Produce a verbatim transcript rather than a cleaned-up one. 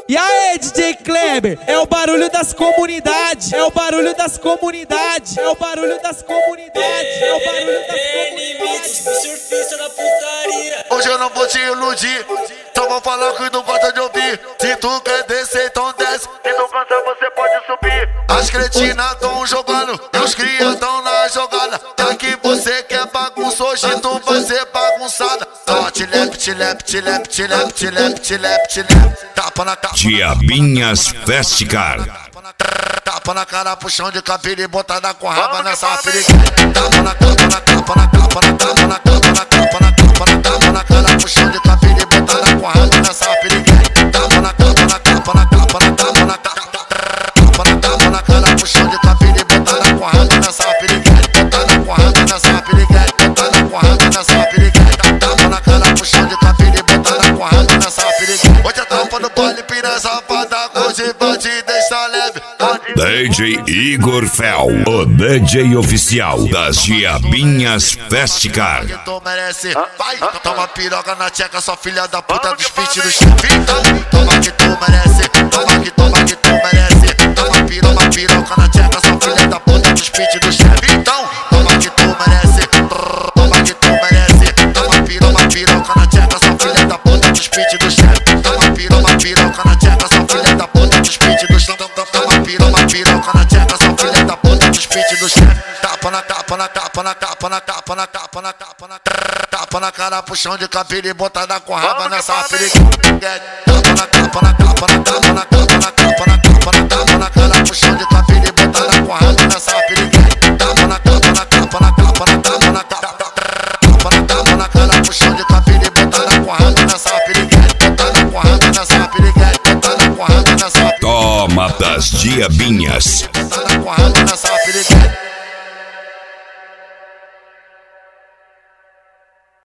E aí, D J Kleber, é o barulho das comunidades, é o barulho das comunidades, é o barulho das comunidades, é o barulho das comunidades. Surfista da putaria. Hoje eu não vou te iludir, só vou falar que tu gosta de ouvir. Se tu quer descer, então desce. Se tu cansa, você pode subir. As cretinas tão jogando, e os cria tão na jogada. Já que você quer bagunça, hoje tu vai ser bagunçada. Só te lep, te lep, te lep, te lep, te lep, te lep, te lep. Tapa na cara. Diabinhas Festicar. Tapa na cara, puxão de cabelo e botada com raba nessa periquita. Tapa na capa, na capa, na capa, na capa, na capa, na capa, na capa, na tapa na cara, puxão de cabelo e botada com raba nessa periquita. Tapa na capa, na capa, na capa, na capa, na capa, tapa na capa, na cara, puxão de cabelo e botada com raba nessa periquita. Botada com raba nessa periquita, botada com raba nessa periquita. Tapa na cara, puxão de cabelo e botada com raba nessa periquita. Hoje a tampa no baile, piranha safada, hoje vai te deixar leve. D J Igor Fel, o D J oficial das Diabinhas Festicar. Que tu merece, vai, toma piroga na tcheca, sua filha da puta dos pit do chefe. Toma que tu merece, toma que toma que tu merece. Toma piroga, piroga na tcheca, sua filha da puta dos pit do chefe. Então, toma que tu merece, toma que tu merece. Toma piroga, piroga na tcheca, sua filha da puta dos pit do chefe. Toma piroga, piroga na tcheca, sua filha da puta dos pit do chefe. Toma piroga, piroga na tcheca, sua filha da puta dos pit do chefe. Tapa na tapa na tapa na tapa na tapa na tapa na tapa na tapa na cara, puxão de cabelo e botada com raba nessa periquita. Tapa na tapa na tapa na tapa na tapa na tapa na tapa na tapa na cara, puxão de cabelo e botada com raba nessa periquita. Tapa na tapa na tapa na tapa na tapa na tapa tapa na tapa na cara, puxão de cabelo e botada com raba nessa periquita. Botada com raba nessa periquita, botada com raba nessa periquita. Toma das Diabinhas. Botada com raba nessa periquita.